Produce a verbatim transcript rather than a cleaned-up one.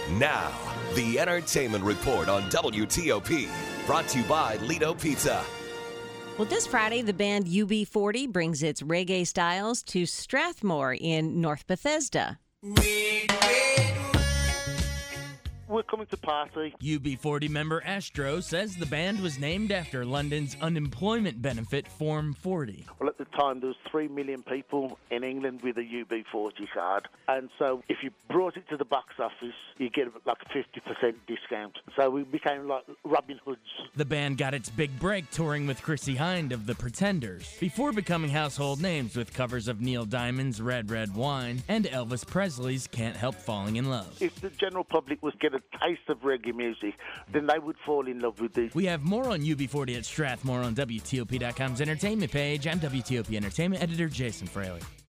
Now, the Entertainment Report on W T O P, brought to you by Lido Pizza. Well, this Friday, the band U B forty brings its reggae styles to Strathmore in North Bethesda. We're coming to party. U B forty member Astro says the band was named after London's unemployment benefit Form forty. Well, at the time, there was three million people in England with a U B forty card. And so if you brought it to the box office, you get like a fifty percent discount. So we became like Robin Hoods. The band got its big break touring with Chrissie Hynde of The Pretenders, before becoming household names with covers of Neil Diamond's Red Red Wine and Elvis Presley's Can't Help Falling in Love. If the general public was getting a taste of reggae music, then they would fall in love with this. We have more on U B forty at Strathmore on W T O P dot com's entertainment page. I'm W T O P Entertainment editor Jason Fraley.